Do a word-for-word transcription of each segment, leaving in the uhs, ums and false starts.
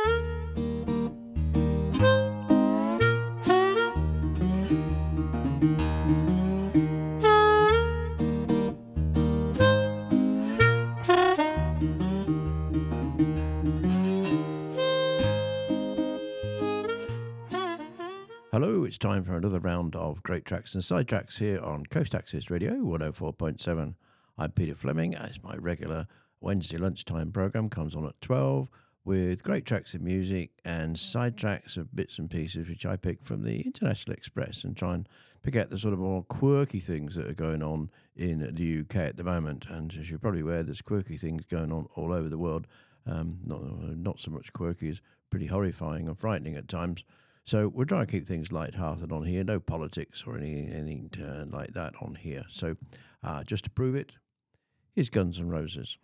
Hello, it's time for another round of great tracks and side tracks here on Coast Access Radio one oh four point seven. I'm Peter Fleming, as my regular Wednesday lunchtime programme comes on at twelve with great tracks of music and side tracks of bits and pieces which I pick from the International Express and try and pick out the sort of more quirky things that are going on in the U K at the moment. And as you're probably aware, there's quirky things going on all over the world. Um, not, not so much quirky as pretty horrifying and frightening at times. So we're trying to keep things light-hearted on here, no politics or any, anything to, like that on here. So uh, just to prove it, here's Guns N' Roses.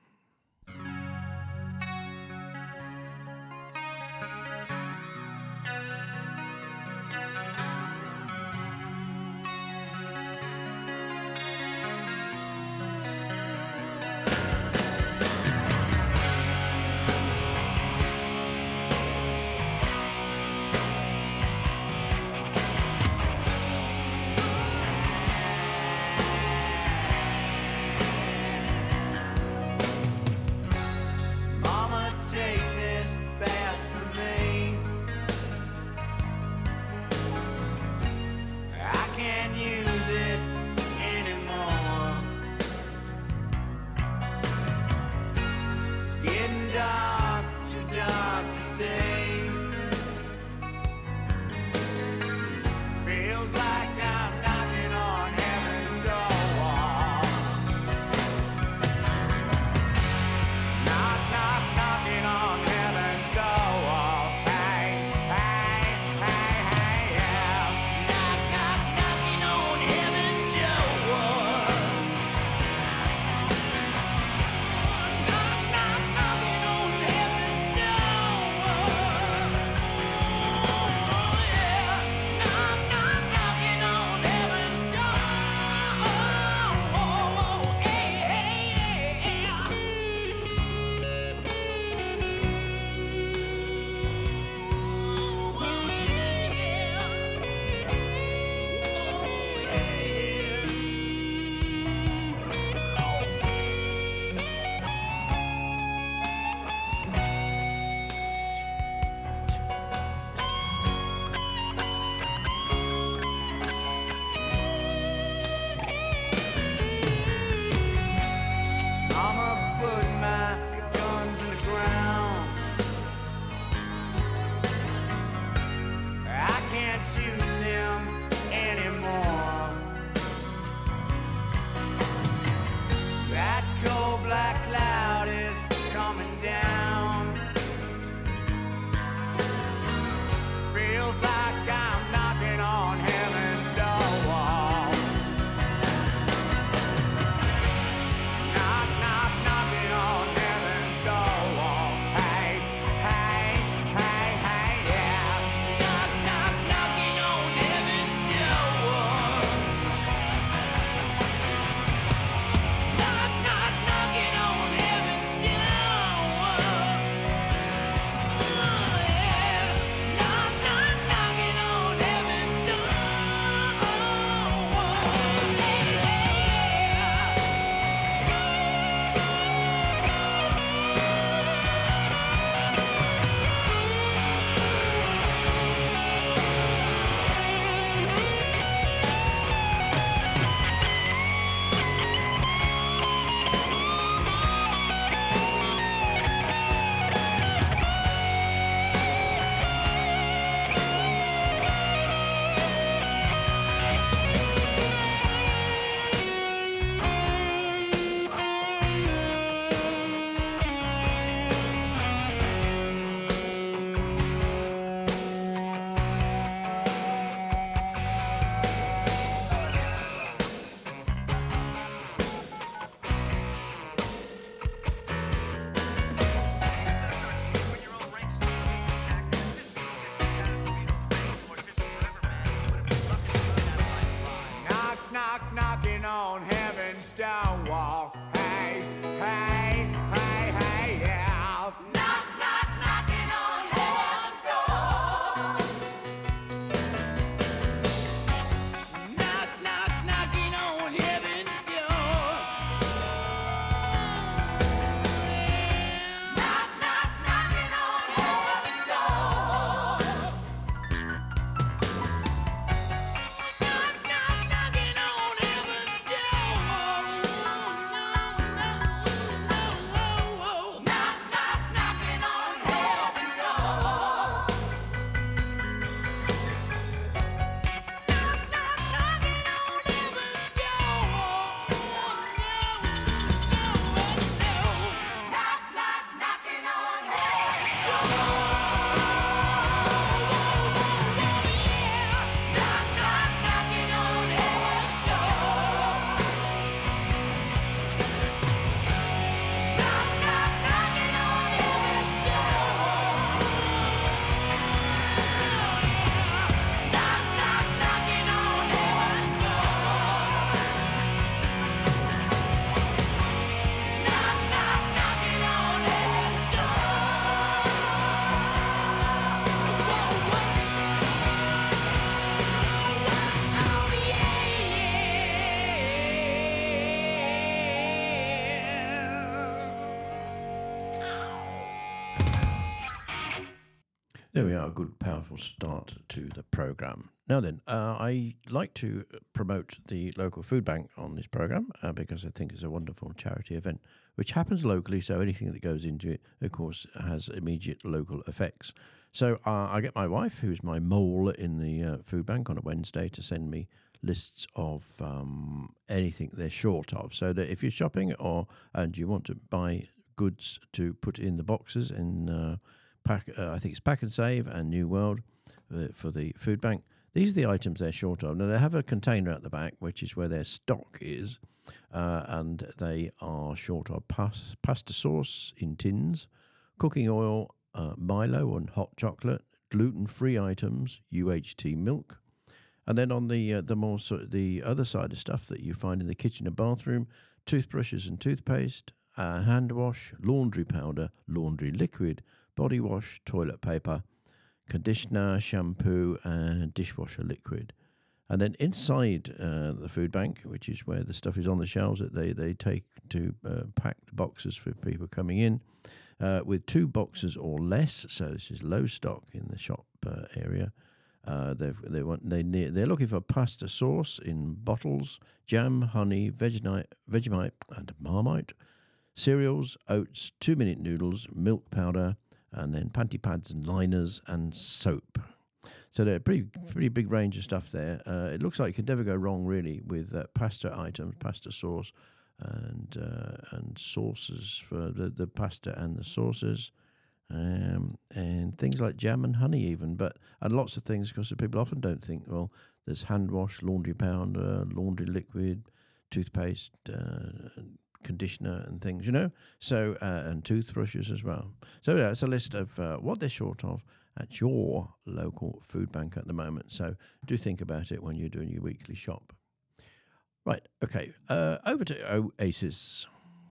There we are, a good, powerful start to the programme. Now then, uh, I like to promote the local food bank on this programme uh, because I think it's a wonderful charity event, which happens locally, so anything that goes into it, of course, has immediate local effects. So uh, I get my wife, who's my mole in the uh, food bank, on a Wednesday to send me lists of um, anything they're short of, so that if you're shopping or and you want to buy goods to put in the boxes in... Uh, Pack, uh, I think it's Pack and Save and New World uh, for the food bank. These are the items they're short of. Now, they have a container at the back, which is where their stock is, uh, and they are short of pas- pasta sauce in tins, cooking oil, uh, Milo and hot chocolate, gluten-free items, U H T milk, and then on the uh, the more sort of the other side of stuff that you find in the kitchen and bathroom, toothbrushes and toothpaste, uh, hand wash, laundry powder, laundry liquid, body wash, toilet paper, conditioner, shampoo, and dishwasher liquid. And then inside uh, the food bank, which is where the stuff is on the shelves that they, they take to uh, pack the boxes for people coming in, uh, with two boxes or less, so this is low stock in the shop uh, area. Uh, they they want they they're looking for pasta sauce in bottles, jam, honey, Vegemite, Vegemite, and Marmite, cereals, oats, two-minute noodles, milk powder, and then panty pads and liners and soap. So they're a pretty, pretty big range of stuff there. Uh, it looks like you can never go wrong, really, with uh, pasta items, pasta sauce, and uh, and sauces for the, the pasta and the sauces, um, and things like jam and honey even. But and lots of things, because people often don't think, well, there's hand wash, laundry powder, laundry liquid, toothpaste, uh, conditioner and things, you know, so uh, and toothbrushes as well. So yeah, it's a list of uh, what they're short of at your local food bank at the moment. So do think about it when you're doing your weekly shop. Right, okay, uh, over to Oasis.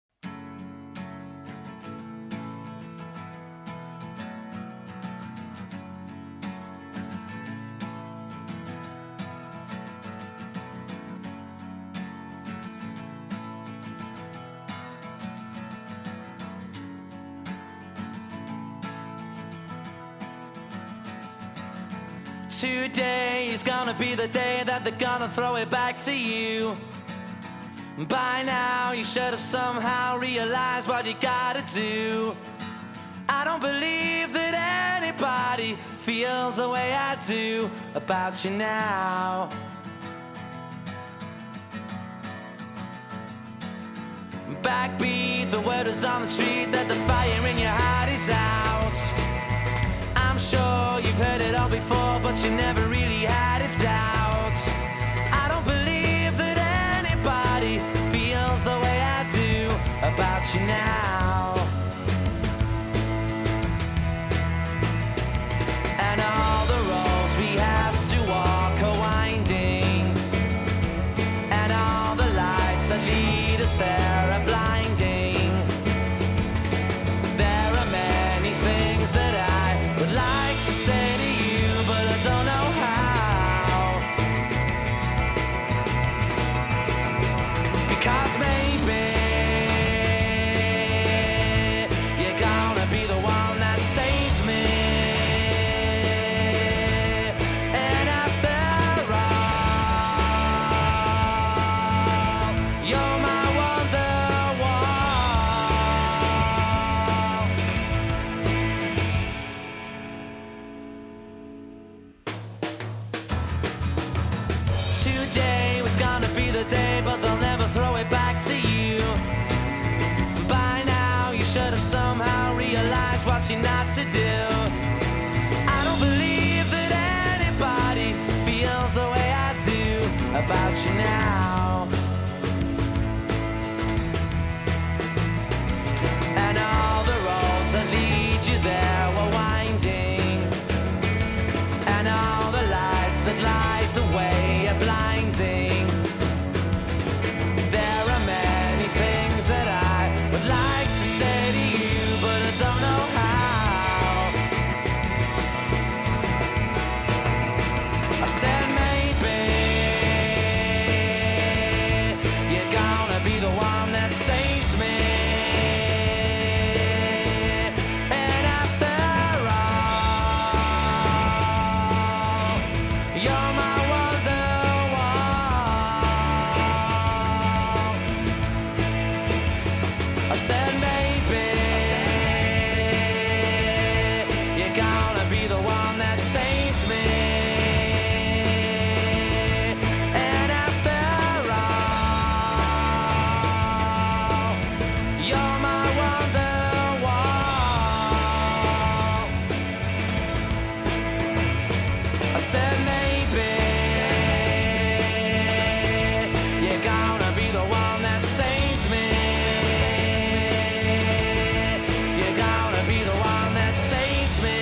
Today is gonna be the day that they're gonna throw it back to you. By now you should have somehow realized what you gotta do. I don't believe that anybody feels the way I do about you now. Backbeat, the word is on the street that the fire in your heart is out. I'm sure you've heard it all before, but you never really had a doubt. I don't believe that anybody feels the way I do about you now. And all the roads we have to walk are winding, and all the lights that lead us there are blinding. There are many things that I would like to say to you, but I don't know how. Because maybe you're gonna be the one that saves me. And after all, you're my today was gonna be the day, but they'll never throw it back to you. By now you should have somehow realized what you're not to do. I don't believe that anybody feels the way I do about you now. And all the roads that lead you there were winding, and all the lights that light the way are blinding. There are many things that I would like to say to you, but I don't know how. I said maybe gonna be the one that saves me. And after all, you're my wonderwall. I said maybe you're gonna be the one that saves me. You're gonna be the one that saves me.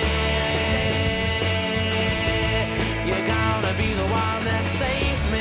You're gonna be the one that saves me.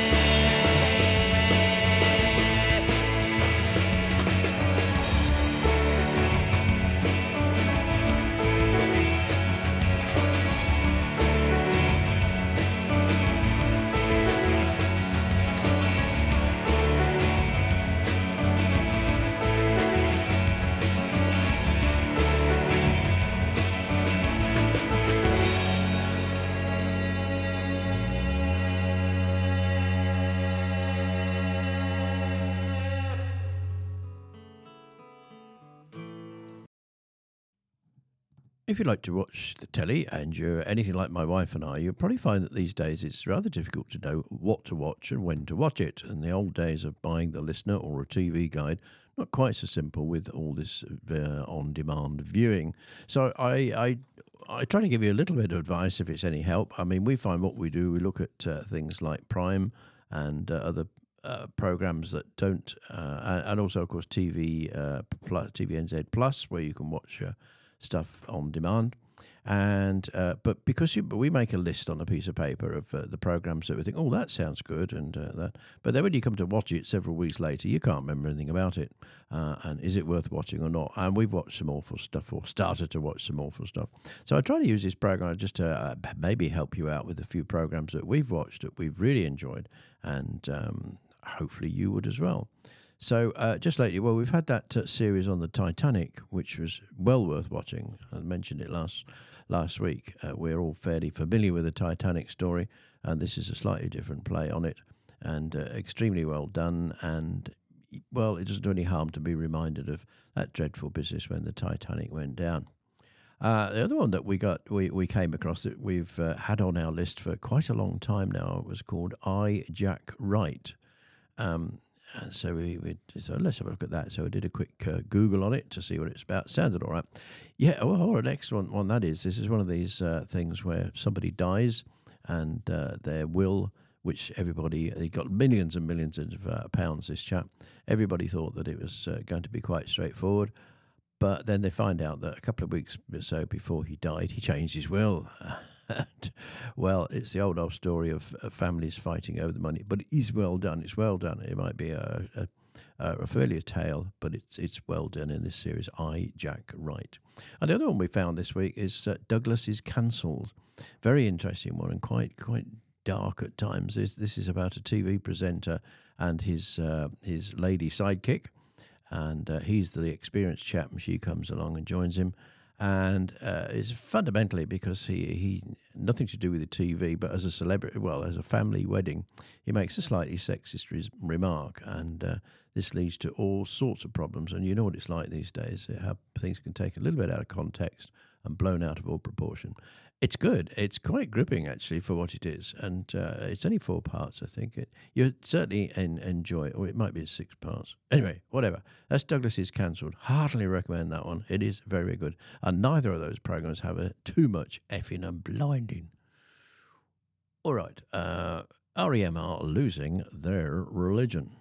If you like to watch the telly and you're anything like my wife and I, you'll probably find that these days it's rather difficult to know what to watch and when to watch it. And the old days of buying the listener or a T V guide, not quite so simple with all this uh, on-demand viewing. So I, I I try to give you a little bit of advice if it's any help. I mean, we find what we do, we look at uh, things like Prime and uh, other uh, programs that don't, uh, and also, of course, T V, uh, plus, T V N Z Plus, where you can watch uh, stuff on demand. And uh, but because you, we make a list on a piece of paper of uh, the programs that we think, oh, that sounds good, and uh, that. But then when you come to watch it several weeks later, you can't remember anything about it. Uh, and is it worth watching or not? And we've watched some awful stuff, or started to watch some awful stuff. So I try to use this program just to uh, maybe help you out with a few programs that we've watched that we've really enjoyed, and um, hopefully you would as well. So uh, just lately, well, we've had that uh, series on the Titanic, which was well worth watching. I mentioned it last last week. Uh, we're all fairly familiar with the Titanic story, and this is a slightly different play on it, and uh, extremely well done. And, well, it doesn't do any harm to be reminded of that dreadful business when the Titanic went down. Uh, the other one that we got, we, we came across that we've uh, had on our list for quite a long time now, was called I, Jack Wright. Um And so we, we so let's have a look at that. So I did a quick uh, Google on it to see what it's about. Sounded all right. Yeah, well, the next one, one that is, this is one of these uh, things where somebody dies and uh, their will, which everybody, he got millions and millions of uh, pounds, this chap. Everybody thought that it was uh, going to be quite straightforward. But then they find out that a couple of weeks or so before he died, he changed his will. And, well, it's the old old story of uh, families fighting over the money, but it is well done. It's well done. It might be a, a, a fairly a tale, but it's it's well done in this series. I, Jack Wright. And the other one we found this week is uh, Douglas is Cancelled. Very interesting one and quite quite dark at times. This this is about a T V presenter and his uh, his lady sidekick, and uh, he's the experienced chap, and she comes along and joins him. And uh, it's fundamentally because he, he nothing to do with the T V, but as a celebrity, well, as a family wedding, he makes a slightly sexist re- remark, and uh, this leads to all sorts of problems. And you know what it's like these days, how things can take a little bit out of context and blown out of all proportion. It's good. It's quite gripping, actually, for what it is. And uh, it's only four parts, I think. It, you certainly en- enjoy it, or it might be six parts. Anyway, whatever. That's Douglas is Cancelled. Heartily recommend that one. It is very, very good. And neither of those programs have a, too much effing and blinding. All right. Uh, R E M are losing their religion.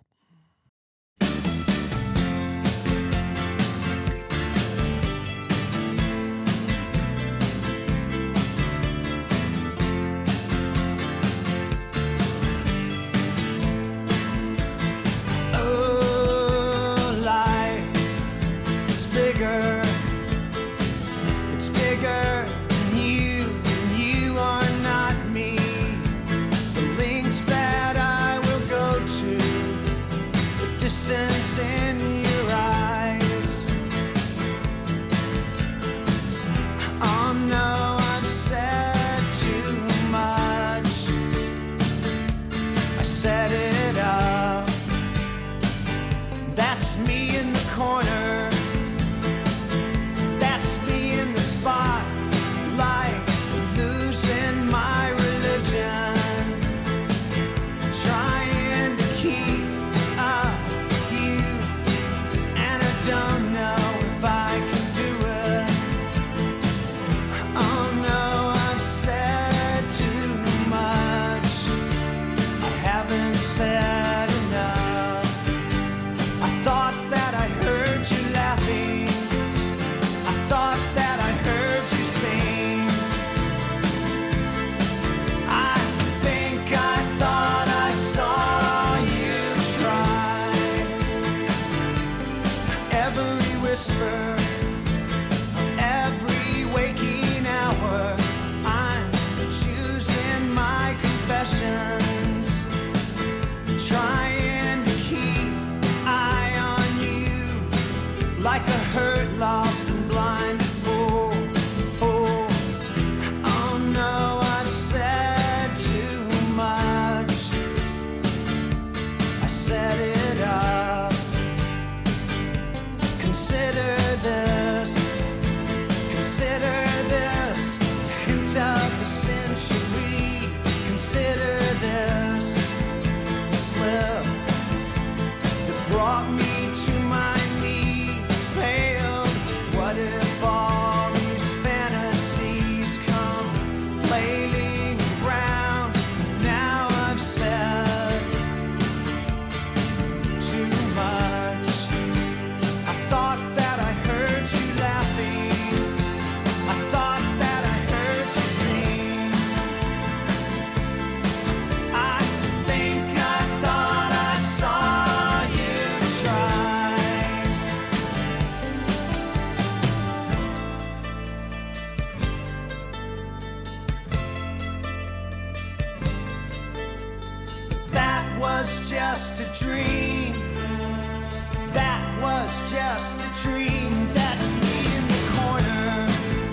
was just a dream. That was just a dream. That's me in the corner.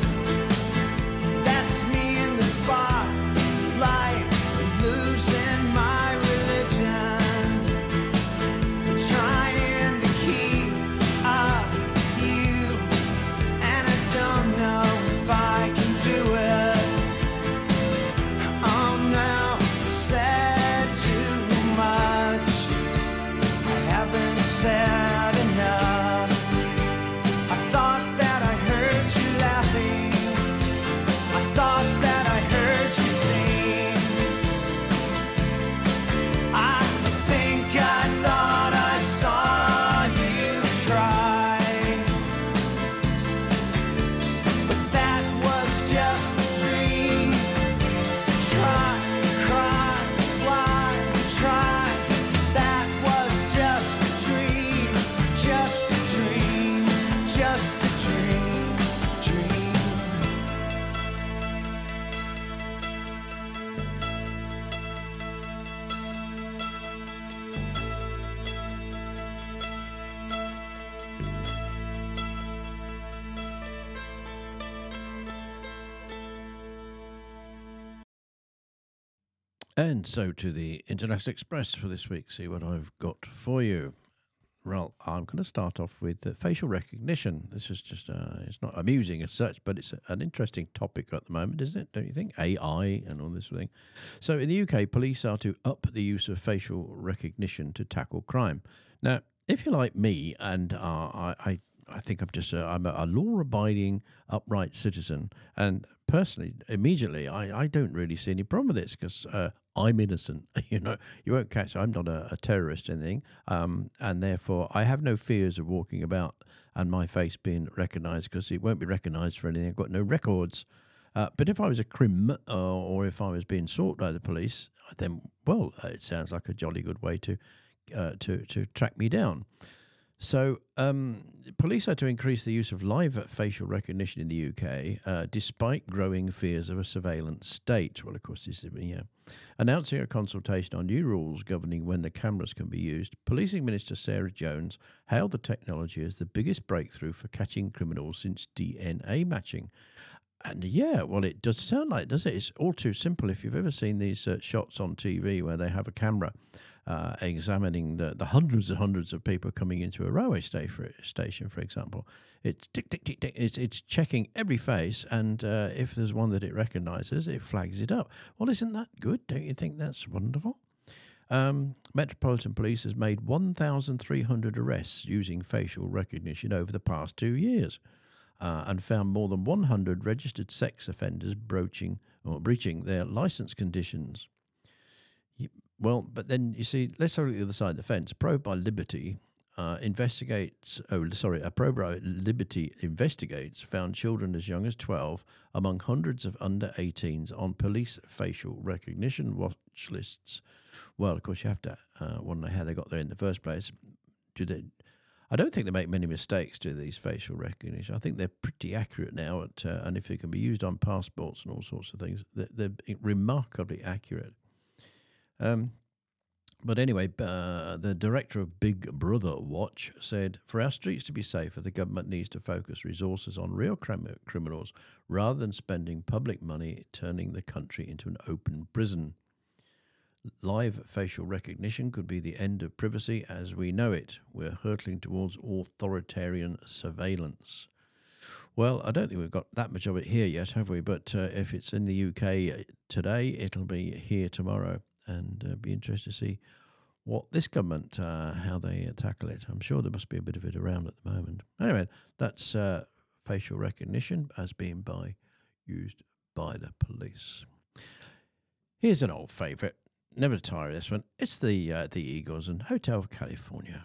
That's me in the spotlight, losing my religion, trying to keep up with you, and I don't know if I can do it. I'm now said too much. I haven't said enough. I thought that I heard you laughing. I thought that I heard you sing. I think I thought I saw you try, but that was just a dream. Try, cry, why, try. That was just a dream, just a dream, just a dream, dream. And so to the International Express for this week. See what I've got for you. Well, I'm going to start off with uh, facial recognition. This is just, uh, it's not amusing as such, but it's a, an interesting topic at the moment, isn't it? Don't you think? A I and all this sort of thing. So in the U K, police are to up the use of facial recognition to tackle crime. Now, if you're like me, and uh, I, I, I think I'm just a, I'm a, a law-abiding, upright citizen, and personally, immediately, I, I don't really see any problem with this because uh, I'm innocent. You know, you won't catch. I'm not a, a terrorist or anything, um, and therefore I have no fears of walking about and my face being recognised because it won't be recognised for anything. I've got no records. Uh, but if I was a crim uh, or if I was being sought by the police, then well, uh, it sounds like a jolly good way to uh, to to track me down. So, um, police are to increase the use of live facial recognition in the U K, uh, despite growing fears of a surveillance state. Well, of course, this is yeah. Announcing a consultation on new rules governing when the cameras can be used, Policing Minister Sarah Jones hailed the technology as the biggest breakthrough for catching criminals since D N A matching. And yeah, well, it does sound like, does it? It's all too simple. If you've ever seen these uh, shots on T V where they have a camera uh, examining the, the hundreds and hundreds of people coming into a railway sta- for, station, for example, it's tick, tick, tick, tick. It's, it's checking every face, and uh, if there's one that it recognises, it flags it up. Well, isn't that good? Don't you think that's wonderful? Um, Metropolitan Police has made one thousand three hundred arrests using facial recognition over the past two years. Uh, and found more than one hundred registered sex offenders broaching or breaching their licence conditions. You, well, but then you see, let's look at the other side of the fence. Probe by Liberty uh, investigates. Oh, sorry, a probe by Liberty investigates found children as young as twelve among hundreds of under eighteens on police facial recognition watch lists. Well, of course, you have to uh, wonder how they got there in the first place. Do they? I don't think they make many mistakes, do these facial recognition. I think they're pretty accurate now, at, uh, and if they can be used on passports and all sorts of things, they're, they're remarkably accurate. Um, but anyway, uh, the director of Big Brother Watch said, for our streets to be safer, the government needs to focus resources on real crim- criminals rather than spending public money turning the country into an open prison. Live facial recognition could be the end of privacy as we know it. We're hurtling towards authoritarian surveillance. Well, I don't think we've got that much of it here yet, have we? But uh, if it's in the U K today, it'll be here tomorrow. And uh, be interested to see what this government, uh, how they uh, tackle it. I'm sure there must be a bit of it around at the moment. Anyway, that's uh, facial recognition as being by used by the police. Here's an old favourite. Never tire of this one. It's the uh, the Eagles and Hotel California.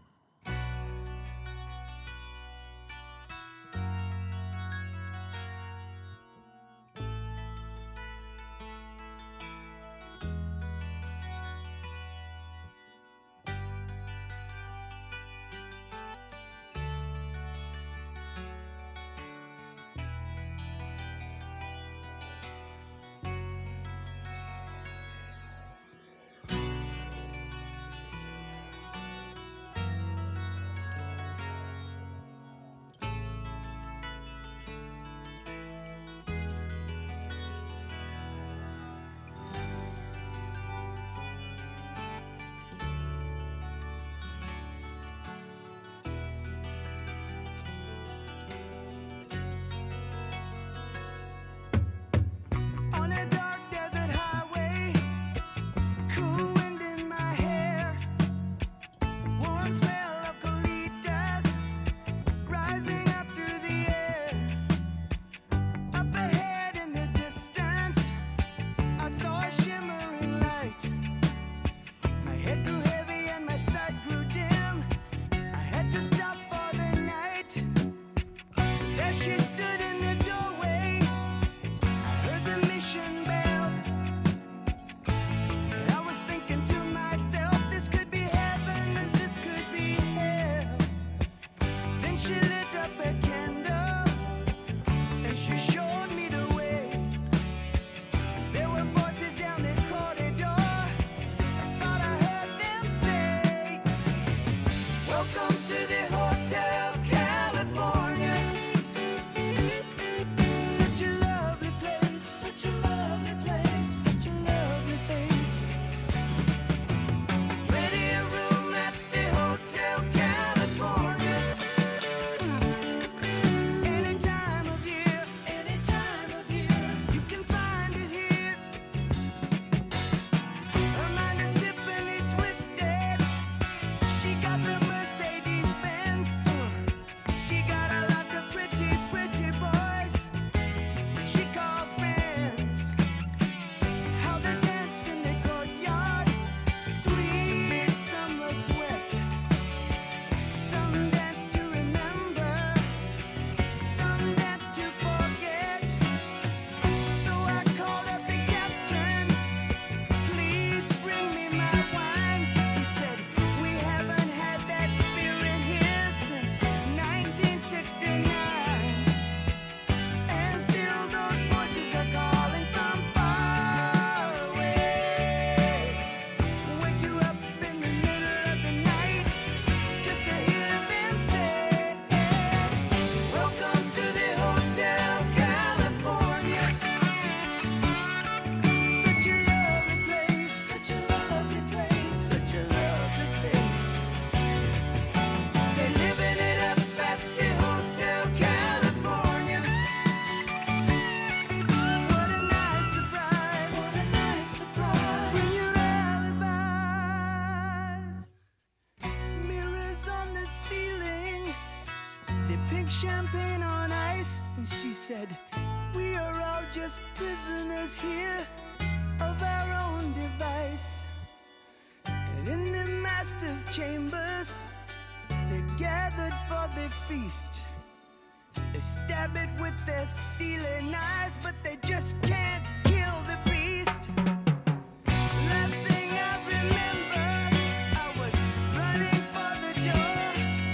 champagne on ice, and she said, we are all just prisoners here of our own device. And in the master's chambers, they're gathered for the feast. They stab it with their steely knives, but they just can't kill the beast. Last thing I remember, I was running for the door.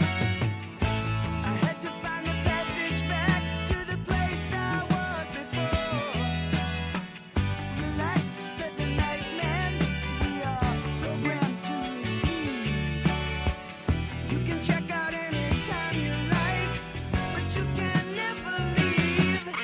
I had to find the passage back to the place I was before. Relax, said the night man, we are programmed to receive. You can check out anytime you like, but you can never leave.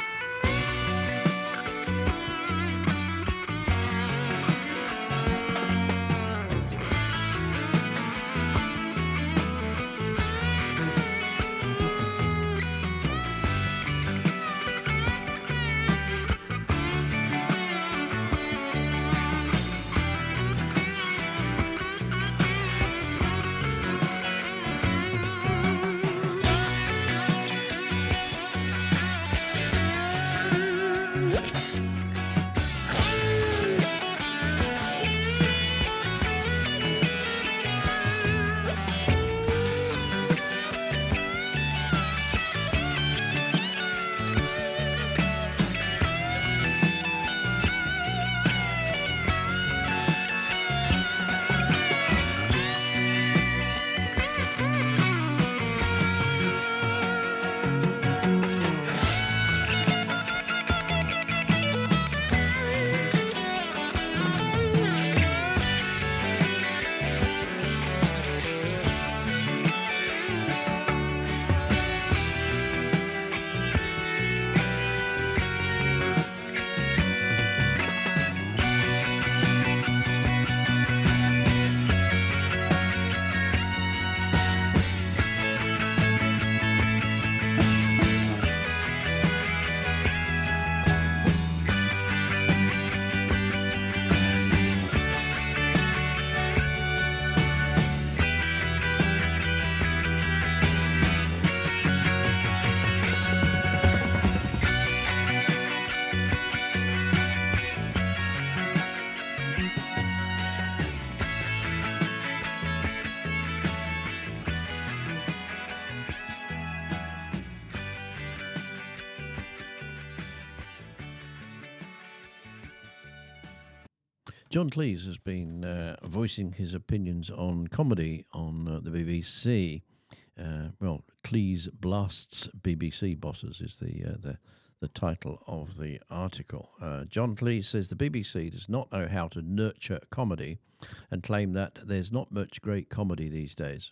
John Cleese has been uh, voicing his opinions on comedy on uh, the B B C. Uh, well, Cleese blasts B B C bosses is the uh, the the title of the article. Uh, John Cleese says the B B C does not know how to nurture comedy, and claim that there's not much great comedy these days.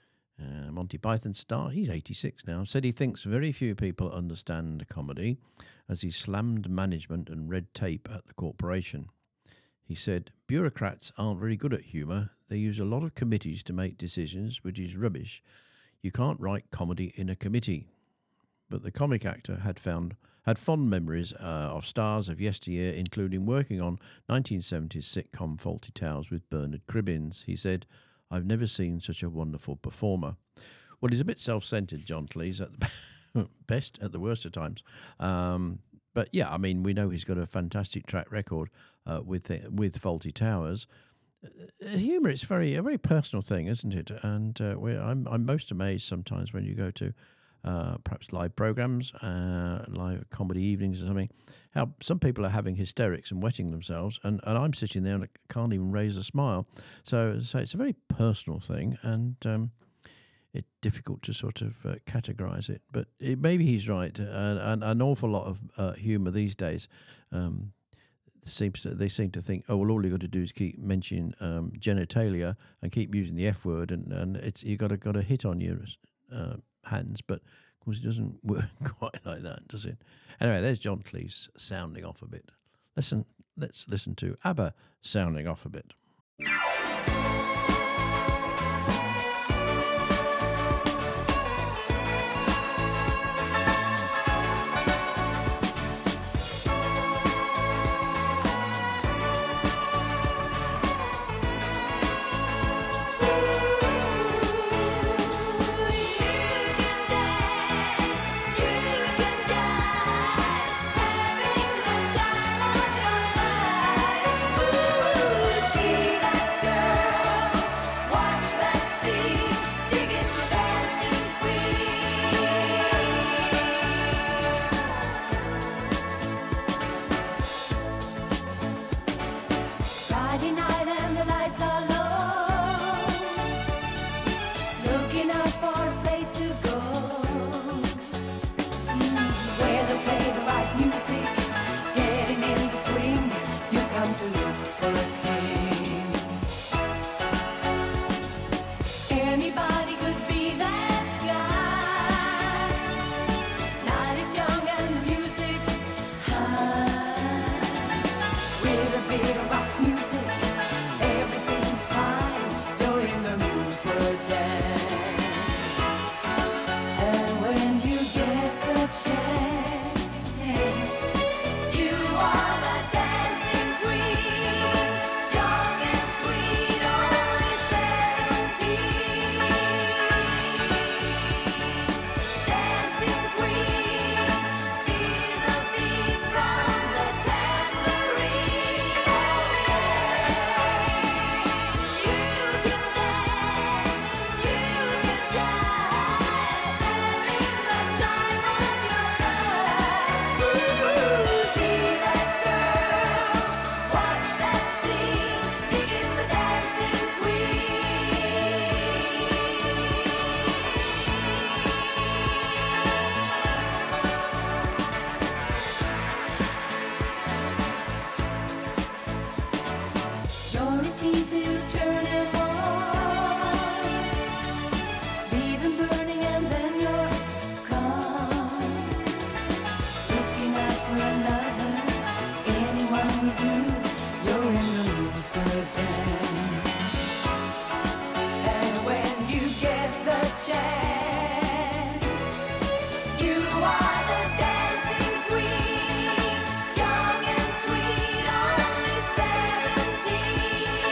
Uh, Monty Python star, he's eighty-six now, said he thinks very few people understand comedy, as he slammed management and red tape at the corporation. He said, bureaucrats aren't very good at humour. They use a lot of committees to make decisions, which is rubbish. You can't write comedy in a committee. But the comic actor had found had fond memories uh, of stars of yesteryear, including working on nineteen seventies sitcom Fawlty Towers with Bernard Cribbins. He said, I've never seen such a wonderful performer. Well, he's a bit self-centred, John Cleese, at the best, at the worst of times. Um, but yeah, I mean, we know he's got a fantastic track record uh, with the, with Fawlty Towers. Uh, humour is very a very personal thing, isn't it? And uh, we're, I'm I'm most amazed sometimes when you go to uh, perhaps live programmes, uh, live comedy evenings or something, how some people are having hysterics and wetting themselves, and, and I'm sitting there and I can't even raise a smile. So, so it's a very personal thing, and um, it's difficult to sort of uh, categorise it. But it, maybe he's right, and, and an awful lot of uh, humour these days um, seems to they seem to think, oh well, all you got to do is keep mentioning um, genitalia and keep using the F word, and, and it's you got to got a hit on your uh, hands. But of course, it doesn't work quite like that, does it? Anyway, there's John Cleese sounding off a bit. Listen, let's listen to ABBA sounding off a bit. You can dance. with a bit of rock music. Everything's fine. You're in the mood for a dance. And when you get the chance, you are the dancing queen, young and sweet, only seventeen. Dancing queen, feel the beat from the tambourine. You can dance, you can jive, having the time of your life. Ooh, see that girl, watch that scene, digging the dancing queen. You're a teaser, you turn him on. Leave him burning and then you're gone. Looking out for another, anyone will do. You're in the mood for a dance. And when you get the chance, you are the dancing queen, young and sweet, only seventeen.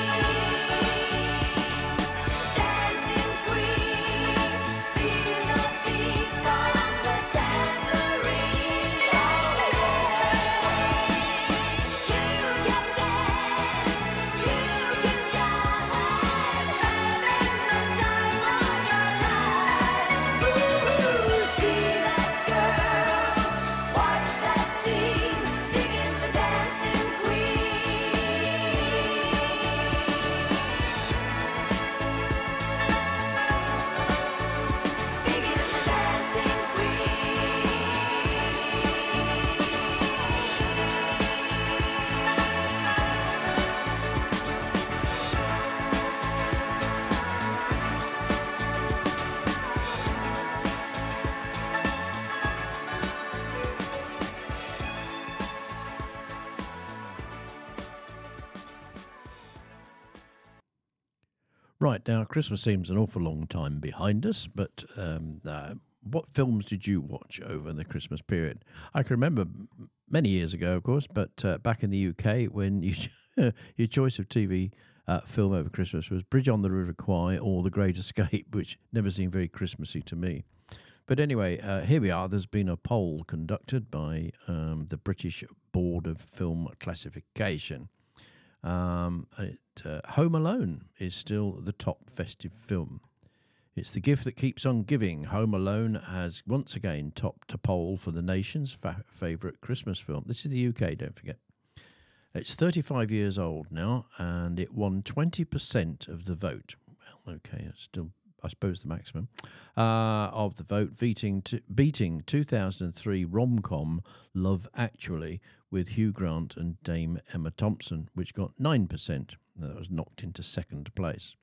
Dancing queen, feel the beat from the tambourine. You can dance, you can jive, having the time of your life. Ooh, see that girl, watch that scene, digging the dancing queen. Digging the dancing Right, now Christmas seems an awful long time behind us, but um, uh, what films did you watch over the Christmas period? I can remember m- many years ago, of course, but uh, back in the U K when you your choice of T V uh, film over Christmas was Bridge on the River Kwai or The Great Escape, which never seemed very Christmassy to me. But anyway, uh, here we are. There's been a poll conducted by um, the British Board of Film Classification. Um, and it, uh, Home Alone is still the top festive film. It's the gift that keeps on giving. Home Alone has once again topped a poll for the nation's fa- favourite Christmas film. This is the U K, don't forget. It's thirty-five years old now, and it won twenty percent of the vote. Well, okay, it's still, I suppose, the maximum uh, of the vote, beating, to, beating two thousand three rom-com Love Actually with Hugh Grant and Dame Emma Thompson, which got nine percent. That was knocked into second place.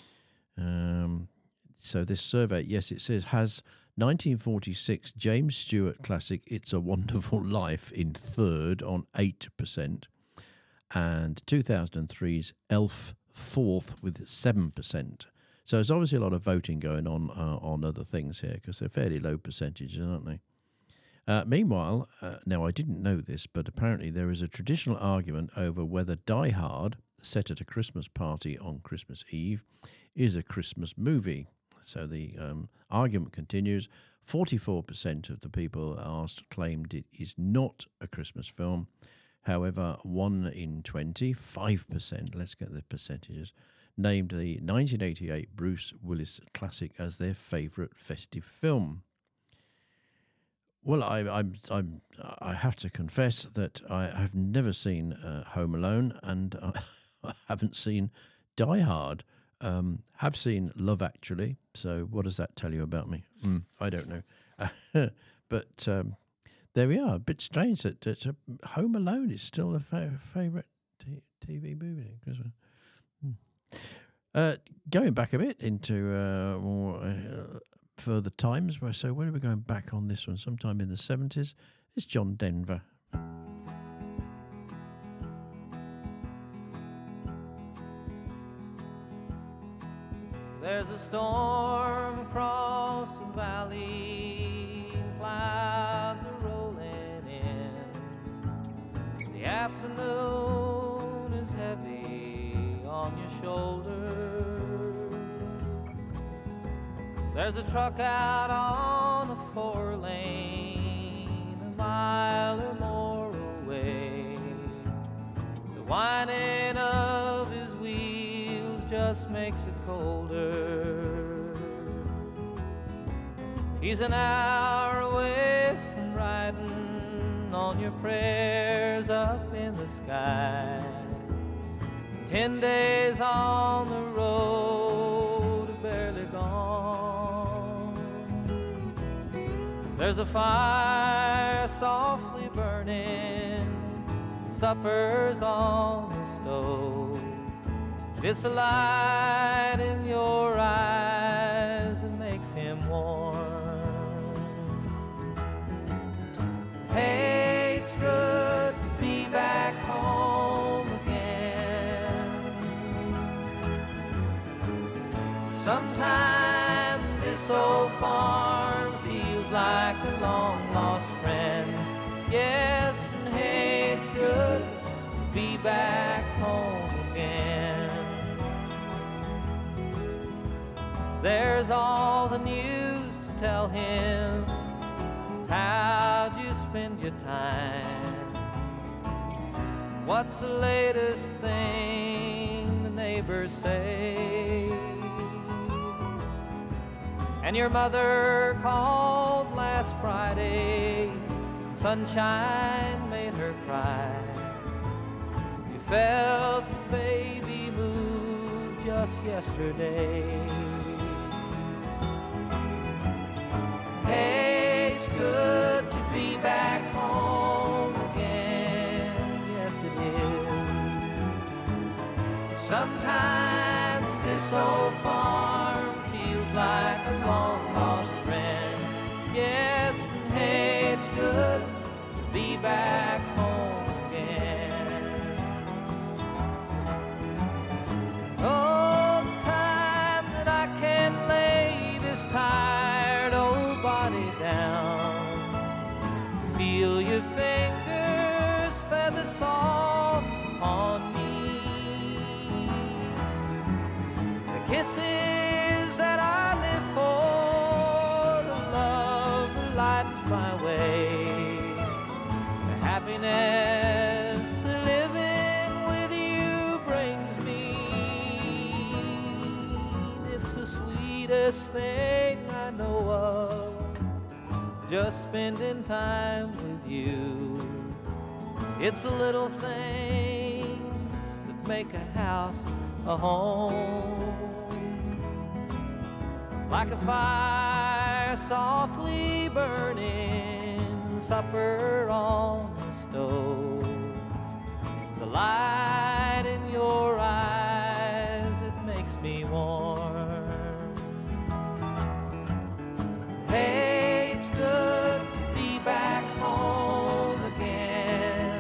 Um, so this survey, yes, it says, has nineteen forty-six James Stewart classic It's a Wonderful Life in third on eight percent, and two thousand three's Elf fourth with seven percent. So there's obviously a lot of voting going on uh, on other things here, because they're fairly low percentages, aren't they? Uh, meanwhile, uh, now I didn't know this, but apparently there is a traditional argument over whether Die Hard, set at a Christmas party on Christmas Eve, is a Christmas movie. So the um, argument continues. forty-four percent of the people asked claimed it is not a Christmas film. However, one in twenty, five percent, let's get the percentages, named the nineteen eighty-eight Bruce Willis classic as their favourite festive film. Well, I, I'm, I'm, I have to confess that I have never seen uh, Home Alone, and I, I haven't seen Die Hard. Um, have seen Love Actually. So, what does that tell you about me? Mm, I don't know. But um, there we are. A bit strange that, that uh, Home Alone is still a fa- favourite t- T V movie. Mm. Uh, going back a bit into uh, more. Uh, further times, where so where are we going back on this one? Sometime in the seventies. It's John Denver. There's a storm across the valley, clouds are rolling in. The afternoon is heavy on your shoulders. There's a truck out on a four lane, a mile or more away. The whining of his wheels just makes it colder. He's an hour away from riding on your prayers up in the sky. Ten days on the road, barely gone. There's a fire softly burning, supper's on the stove. It's the light in your eyes that makes him warm. Hey, it's good to be back home again. Sometimes this old farm feels like a long-lost friend. Yes, and hey, it's good to be back home again. There's all the news to tell him. How'd you spend your time? What's the latest thing the neighbors say? And your mother called last Friday. Sunshine made her cry. You felt the baby move just yesterday. Hey, it's good to be back home again. Yes, it is. Sometimes this old farm feels like a long-lost friend. Yes, and hey, it's good to be back home again. Oh, the time that I can lay this tired old body down, feel your fingers feather soft on me. The kisses that I live for, the love that lights my way, the happiness of living with you brings me. It's the sweetest thing I know of, just spending time with you. It's the little things that make a house a home. Like a fire softly burning, supper on the stove. The light in your eyes, it makes me warm. Hey, it's good to be back home again.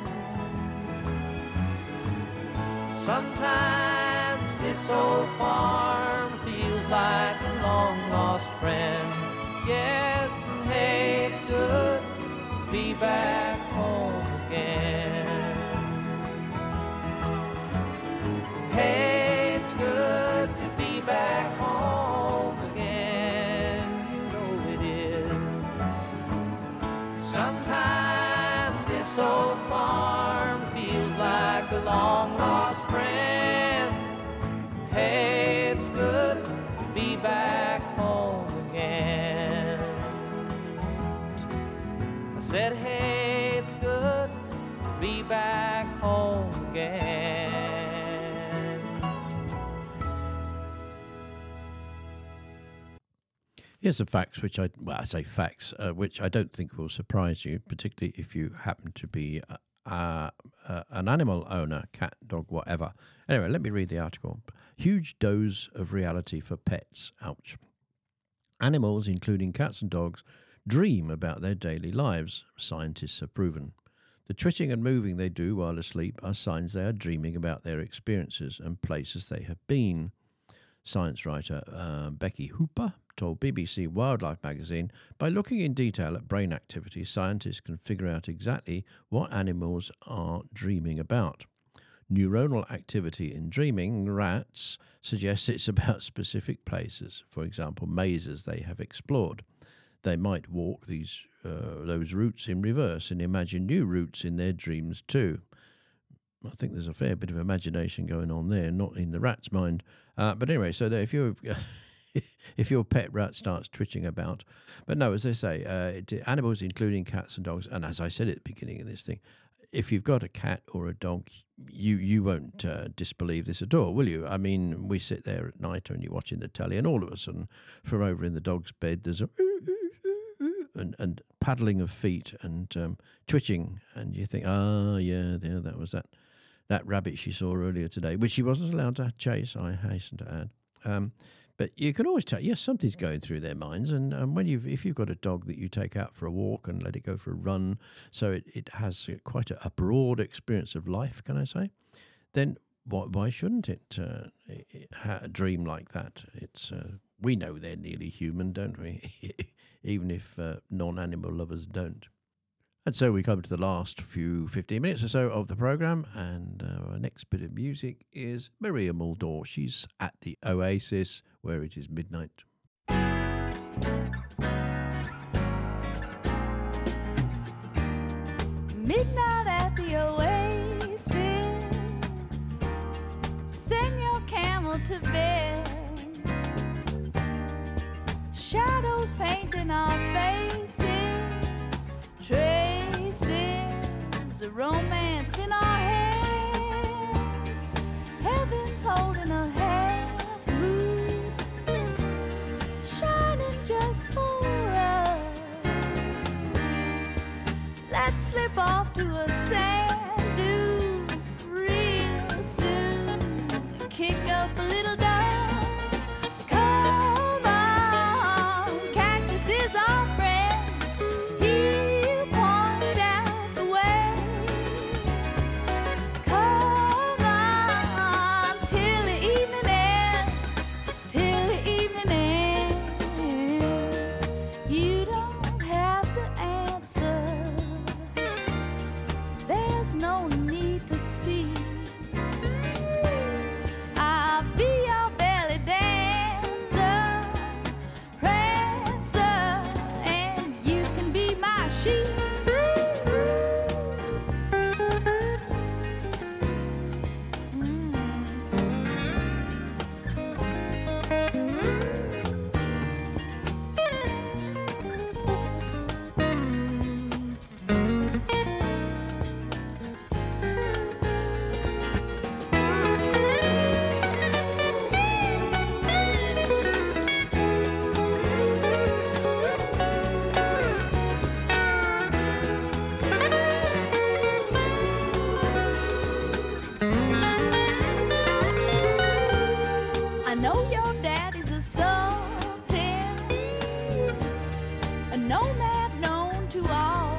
Sometimes this old farm feels like a long-lost friend. Yes, and hey, it's good to be back home again. Hey, it's good to be back home again. You know it is. Sometimes this old farm feels like a long-lost friend. Hey, it's good to be back home again. I said, hey, it's good to be back home again. Here's the facts, which I, well, I say facts, uh, which I don't think will surprise you, particularly if you happen to be uh, uh, uh, an animal owner, cat, dog, whatever. Anyway, let me read the article. Huge dose of reality for pets. Ouch. Animals, including cats and dogs, dream about their daily lives, scientists have proven. The twitching and moving they do while asleep are signs they are dreaming about their experiences and places they have been. Science writer uh, Becky Hooper told B B C Wildlife magazine, by looking in detail at brain activity, scientists can figure out exactly what animals are dreaming about. Neuronal activity in dreaming rats suggests it's about specific places, for example, mazes they have explored. They might walk these uh, those routes in reverse and imagine new routes in their dreams too. I think there's a fair bit of imagination going on there, not in the rat's mind. Uh, but anyway, so that if you if your pet rat starts twitching about, but no, as they say, uh, it, animals, including cats and dogs, and as I said at the beginning of this thing, if you've got a cat or a dog, you you won't uh, disbelieve this at all, will you? I mean, we sit there at night and you're watching the telly, and all of a sudden, from over in the dog's bed, there's a and, and paddling of feet and um, twitching, and you think, ah, oh, yeah, yeah, that was that. That rabbit she saw earlier today, which she wasn't allowed to chase, I hasten to add. Um, but you can always tell, yes, something's going through their minds. And, and when you've, if you've got a dog that you take out for a walk and let it go for a run, so it, it has quite a, a broad experience of life, can I say, then why, why shouldn't it, uh, it ha- dream like that? It's uh, we know they're nearly human, don't we? Even if uh, non-animal lovers don't. And so we come to the last few fifteen minutes or so of the programme, and uh, our next bit of music is Maria Muldaur. She's at the Oasis, where it is midnight. Midnight at the Oasis, send your camel to bed. Shadows painting our faces, traces of romance in our hands. Heaven's holding a half moon, shining just for us. Let's slip off to a sand dune real soon, kick up a little dust. Come on, cactus is our friend, he'll point out the way. Come on, till the evening ends, till the evening ends. You don't have to answer, there's no need to speak. I'll be your belly dancer, prancer, and you can be my sheep. I know your daddy's a sultan, a nomad known to all,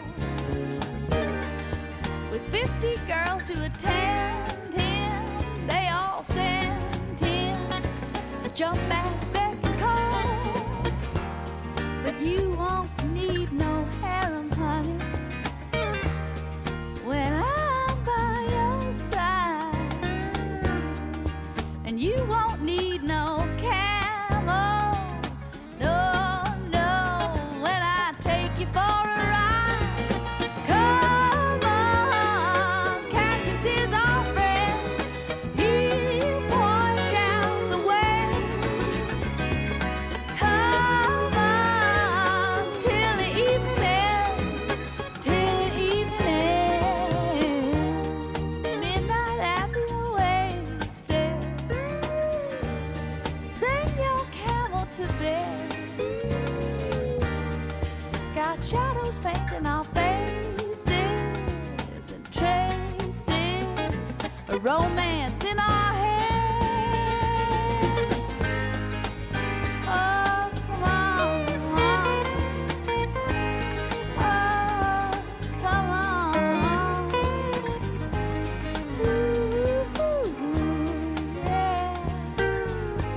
with fifty girls to attend him. They all send him a jump back, spec and call. But you won't need no harem, honey, when I'm by your side. And you won't need no camel, no, no, when I take you for a ride. Come on, cactus is our friend, he'll point out the way. Come on, till the evening ends, till the evening ends. Midnight at the Oasis, send your camel to bed. Got shadows painting our faces and traces of romance in our heads. Oh, come on. Oh, come on. Ooh, yeah.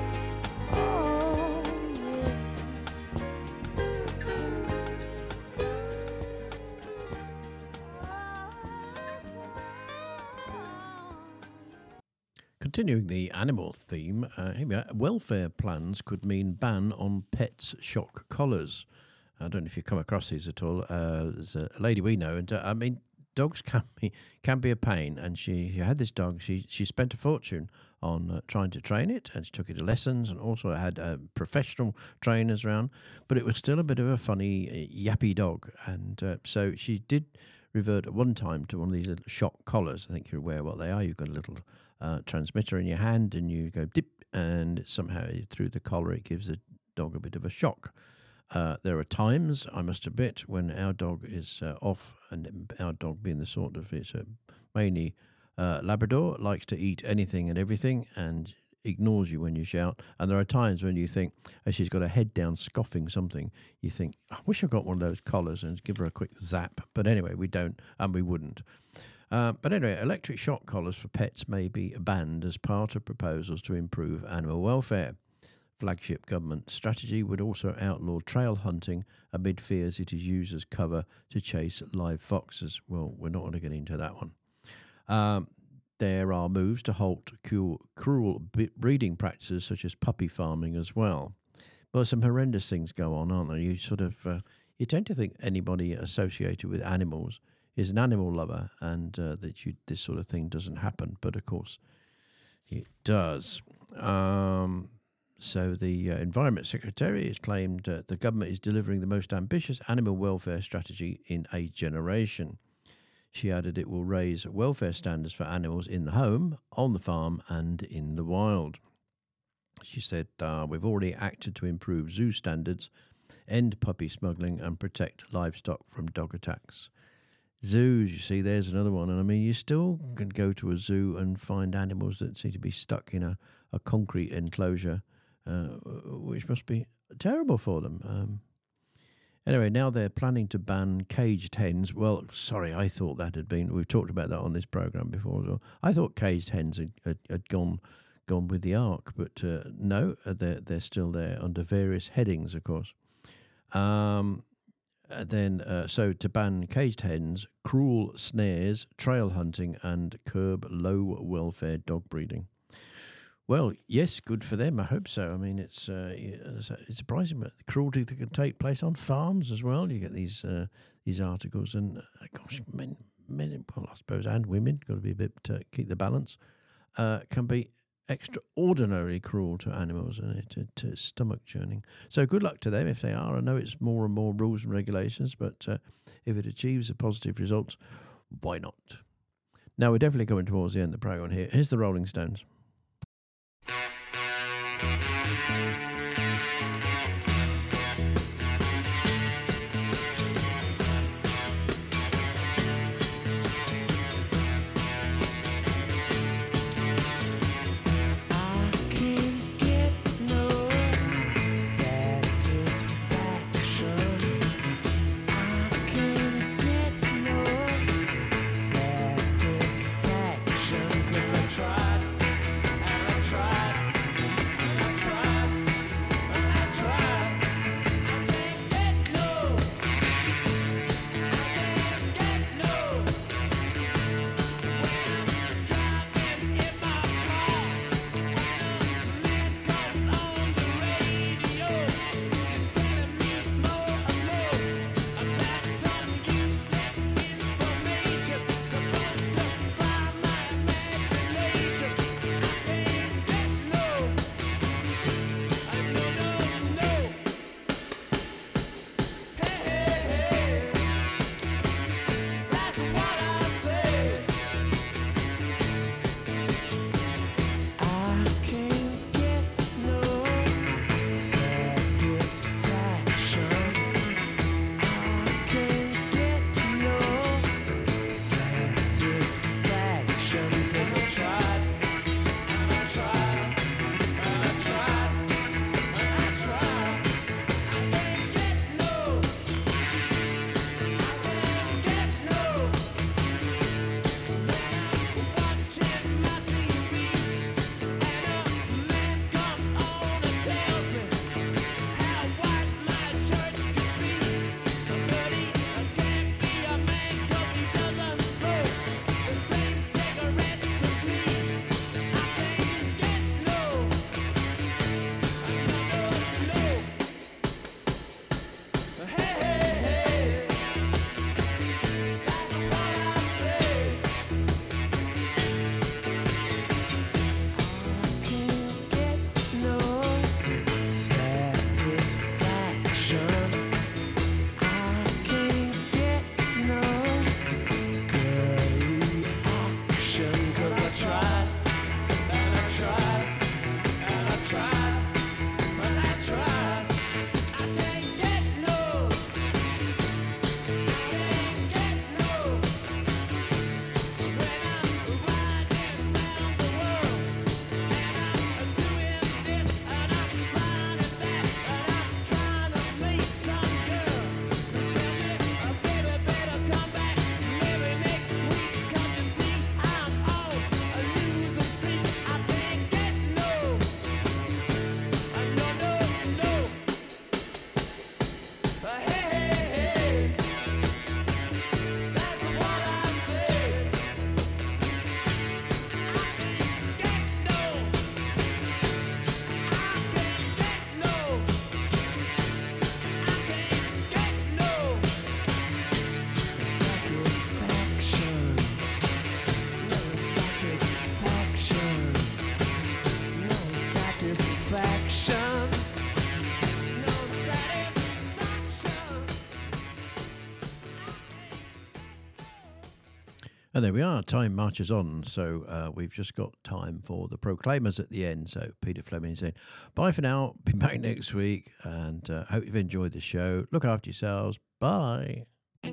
continuing the animal theme, uh, here we are. Welfare plans could mean ban on pets' shock collars. I don't know if you come across these at all. Uh, there's a lady we know, and uh, I mean, dogs can be can be a pain. And she, she had this dog. She she spent a fortune on uh, trying to train it, and she took it to lessons, and also had uh, professional trainers around. But it was still a bit of a funny, uh, yappy dog, and uh, so she did revert at one time to one of these little shock collars. I think you're aware what they are. You've got a little uh, transmitter in your hand, and you go dip, and somehow through the collar it gives the dog a bit of a shock. Uh, there are times, I must admit, when our dog is uh, off, and our dog being the sort of, it's a mainly uh, Labrador, likes to eat anything and everything and ignores you when you shout. And there are times when you think, as she's got her head down scoffing something, you think, I wish I got one of those collars and give her a quick zap. But anyway, we don't, and we wouldn't. Uh, but anyway, electric shock collars for pets may be banned as part of proposals to improve animal welfare. Flagship government strategy would also outlaw trail hunting amid fears it is used as cover to chase live foxes. Well, we're not going to get into that one. Um, there are moves to halt cruel, cruel breeding practices such as puppy farming as well. But some horrendous things go on, aren't there? You sort of uh, you tend to think anybody associated with animals is an animal lover, and uh, that you, this sort of thing doesn't happen. But of course, it does. Um, So the uh, Environment Secretary has claimed uh, the government is delivering the most ambitious animal welfare strategy in a generation. She added it will raise welfare standards for animals in the home, on the farm and in the wild. She said, uh, we've already acted to improve zoo standards, end puppy smuggling and protect livestock from dog attacks. Zoos, you see, there's another one. And I mean, you still can go to a zoo and find animals that seem to be stuck in a, a concrete enclosure. Uh, which must be terrible for them. Um, anyway, now they're planning to ban caged hens. Well, sorry, I thought that had been... We've talked about that on this programme before as well. I thought caged hens had, had, had gone gone with the ark, but uh, no, they're, they're still there under various headings, of course. Um, then, uh, so to ban caged hens, cruel snares, trail hunting and curb low welfare dog breeding. Well, yes, good for them. I hope so. I mean, it's uh, it's surprising, but the cruelty that can take place on farms as well. You get these uh, these articles, and uh, gosh, men, men, well, I suppose, and women, got to be a bit uh, keep the balance. Uh, can be extraordinarily cruel to animals, and it to stomach churning. So good luck to them if they are. I know it's more and more rules and regulations, but uh, if it achieves a positive results, why not? Now we're definitely coming towards the end of the program here. Here's the Rolling Stones. Tried, and I tried, and I tried. And there we are. Time marches on. So uh, we've just got time for the Proclaimers at the end. So Peter Fleming saying, bye for now. Be back next week. And uh, hope you've enjoyed the show. Look after yourselves. Bye.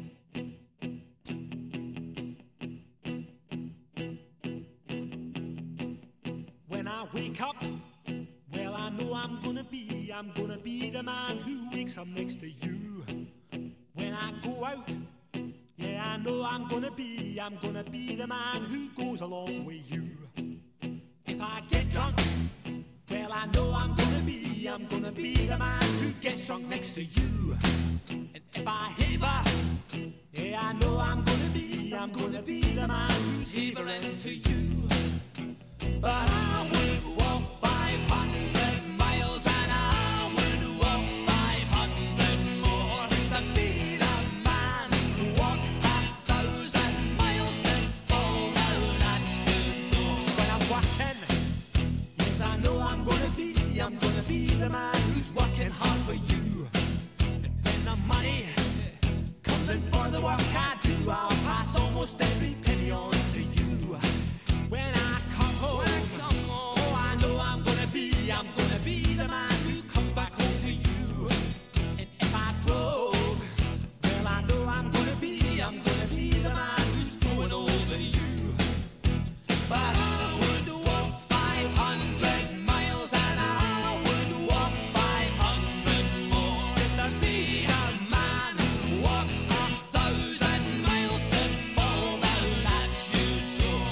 When I wake up, well, I know I'm gonna be, I'm gonna be the man who wakes up next to you. When I go out, yeah, I know I'm gonna be, I'm gonna be the man who goes along with you. If I get drunk, well, I know I'm gonna be, I'm gonna be the man who gets drunk next to you. And if I haver, yeah, I know I'm gonna be, I'm gonna be the man who's havering to you. But I would walk five hundred miles and I would walk five hundred more just to be the man who walked a thousand miles to fall down at your door. When I'm working, yes, I know I'm gonna be, I'm gonna be the man who's working hard for you. And when the money comes in for the work I do, I'll pass almost every penny on to you. When I come home, when I come home, oh, I know I'm gonna be, I'm gonna be the man who comes back home to you. And if I drove, well, I know I'm gonna be, I'm gonna be the man who's going over you. But I would walk five hundred miles and I would walk five hundred more just to be the man who walks a thousand miles to fall down at your door.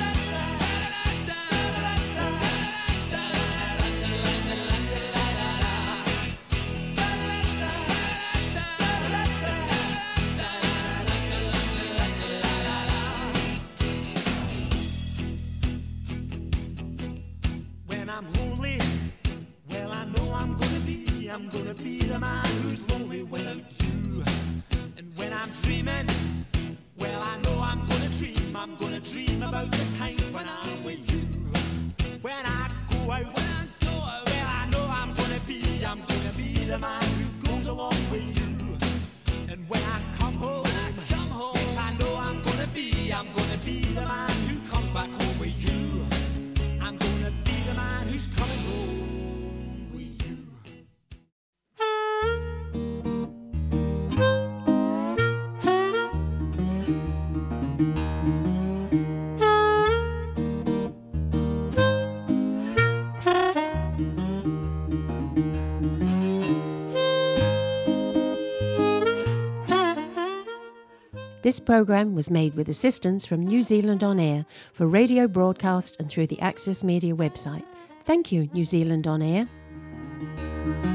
When I'm lonely, well, I know I'm gonna be, I'm gonna be the man who's lonely without you. And when I'm dreaming, well, I know I'm gonna dream, I'm gonna dream about the time when I'm with you. When I go out, when I go out, well, I know I'm gonna be, I'm gonna be the man who goes along with you. And when I come home, when I come home, yes, I know I'm gonna be, I'm gonna be the man who comes back home with you. I'm gonna be the man who's coming home with you. This programme was made with assistance from New Zealand On Air for radio broadcast and through the Access Media website. Thank you, New Zealand On Air.